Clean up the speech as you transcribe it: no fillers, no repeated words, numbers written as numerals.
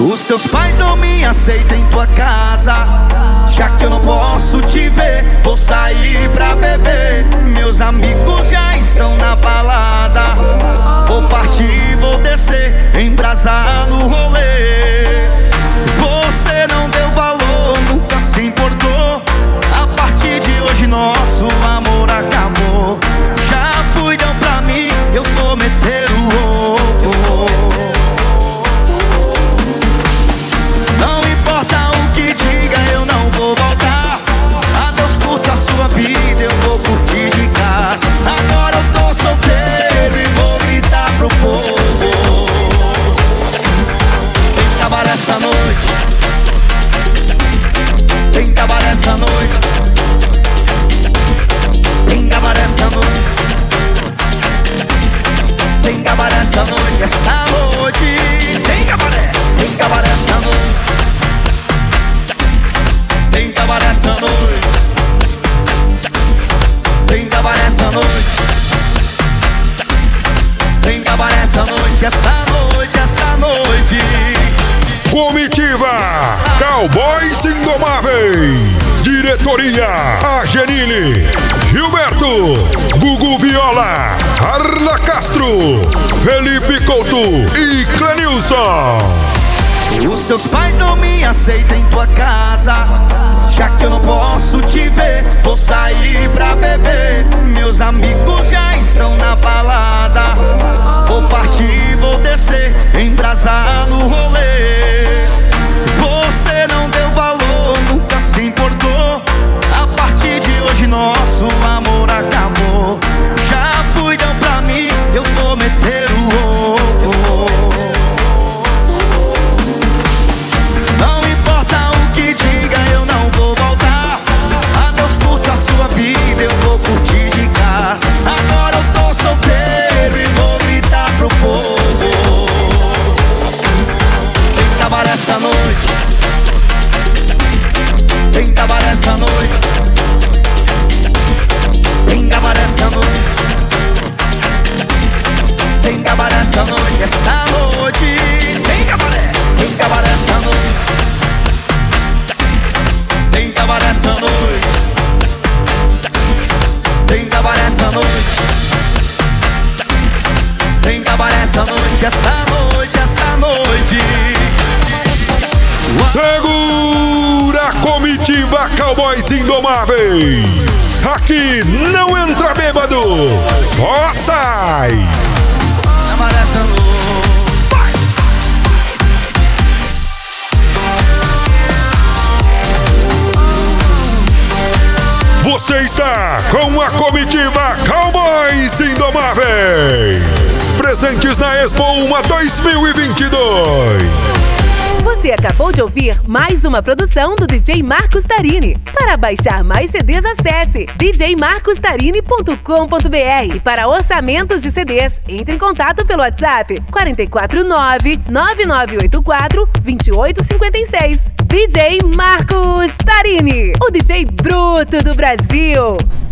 Os teus pais não me aceitam em tua casa. Já que eu não posso te ver, vou sair pra beber. Meus amigos já estão na balada. Vou partir, vou descer, embrasar no rolê. Você não deu valor, nunca se importou. A partir de hoje nosso amor acabou. Já fui, deu pra mim, eu vou meter o louco. Não importa o que diga, eu não vou voltar. Adeus, curto a sua vida, eu vou curtir de cá. Agora eu tô solteiro e vou gritar pro povo. Tem cabaré essa noite. Tem cabaré essa noite. Tem cabaré essa noite. Tem cabaré essa noite. Essa noite tem cabaré. Tem cabaré essa noite. Tem cabaré essa noite. Tem cabaré essa noite. Tem cabaré essa noite. Essa noite, essa noite. Comitiva Cowboys Indomáveis. Diretoria Agenile, Gilberto, Gugu Viola, Arla Castro, Felipe Couto e Clenilson. Os teus pais não me aceitam em tua casa. Já que eu não posso te ver, vou sair pra beber. Meus amigos já estão na balada. Vou partir, vou descer, embrasar no rolê. Você não deu valor, nunca se importou. A partir de hoje nosso amor acabou. Já fui, deu pra mim, eu vou meter o louco. Não importa o que diga, eu não vou voltar. Adeus, curto a sua vida, eu vou curtir de cá. Agora eu tô solteiro e vou gritar pro povo. Tem cabaré essa noite. Tem cabaré essa noite. Tem cabaré essa noite. Tem cabaré essa noite. Essa noite tem cabaré. Tem cabaré essa noite. Tem cabaré essa noite. Tem cabaré essa noite. Tem cabaré essa noite. Essa noite, essa noite. Segura a comitiva Cowboys Indomáveis. Aqui não entra bêbado, só sai. Cabaré essa noite. Você está com a comitiva Cowboys Indomáveis. Presentes na Expo Uma 2022. Você acabou de ouvir mais uma produção do DJ Marcos Tarini. Para baixar mais CDs, acesse djmarcostarini.com.br. E para orçamentos de CDs, entre em contato pelo WhatsApp 449-9984-2856. DJ Marcos Tarini, o DJ bruto do Brasil.